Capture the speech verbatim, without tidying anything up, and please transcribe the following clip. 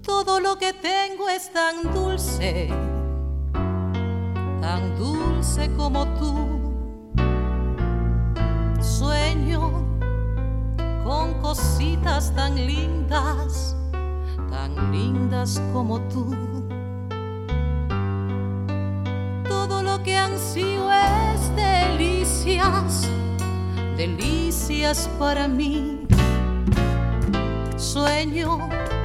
Todo lo que tengo es tan dulce, tan dulce como tú. Sueño con cositas tan lindas, tan lindas como tú. Todo lo que ansío es delicias, delicias para mí. Sueño